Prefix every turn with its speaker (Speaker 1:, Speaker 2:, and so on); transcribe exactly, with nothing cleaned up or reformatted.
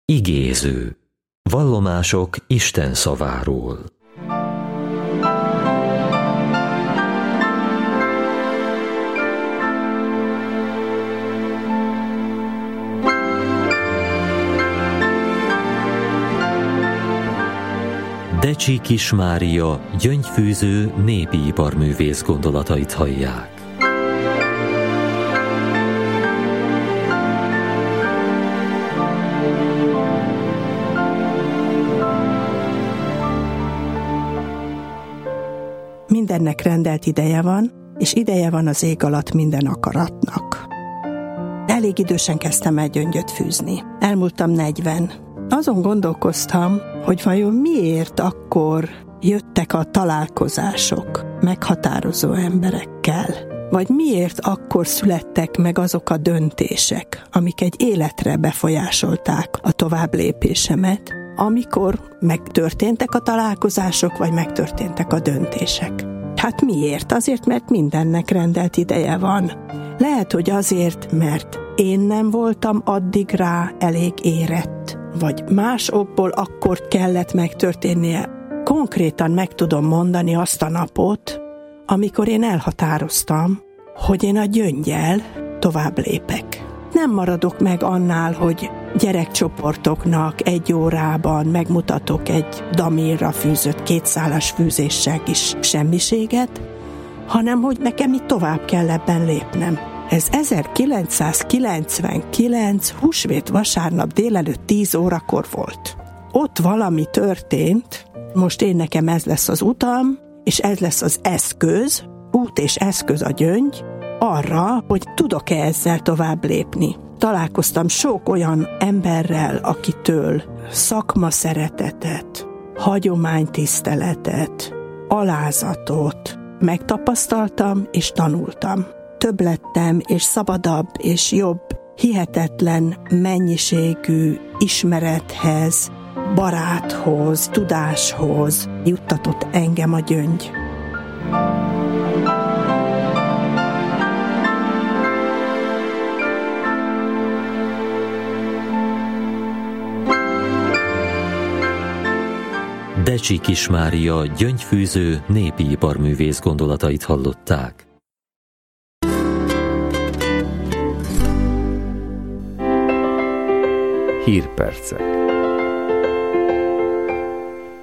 Speaker 1: Igéző. Vallomások Isten szaváról. Decsi Kis Mária gyöngyfűző népi iparművész gondolatait hallják.
Speaker 2: Mindennek rendelt ideje van, és ideje van az ég alatt minden akaratnak. Elég idősen kezdtem el gyöngyöt fűzni. Elmúltam negyven. Azon gondolkoztam, hogy vajon miért akkor jöttek a találkozások meghatározó emberekkel, vagy miért akkor születtek meg azok a döntések, amik egy életre befolyásolták a továbblépésemet, amikor megtörténtek a találkozások, vagy megtörténtek a döntések. Hát miért? Azért, mert mindennek rendelt ideje van. Lehet, hogy azért, mert én nem voltam addig rá elég érett, vagy más okból akkor kellett megtörténnie. Konkrétan meg tudom mondani azt a napot, amikor én elhatároztam, hogy én a gyönggyel tovább lépek. Nem maradok meg annál, hogy gyerekcsoportoknak egy órában megmutatok egy damérra fűzött kétszálas fűzéssel is semmiséget, hanem hogy nekem itt tovább kell ebben lépnem. Ez ezerkilencszázkilencvenkilenc húsvét vasárnap délelőtt tíz órakor volt. Ott valami történt, most én nekem ez lesz az utam, és ez lesz az eszköz, út és eszköz a gyöngy, arra, hogy tudok-e ezzel tovább lépni. Találkoztam sok olyan emberrel, akitől szakma szeretetet, hagyománytiszteletet, alázatot megtapasztaltam és tanultam. Több lettem, és szabadabb, és jobb, hihetetlen mennyiségű ismerethez, baráthoz, tudáshoz juttatott engem a gyöngy.
Speaker 1: Decsi Kis Mária gyöngyfűző népi iparművész gondolatait hallották.
Speaker 3: Hírpercek.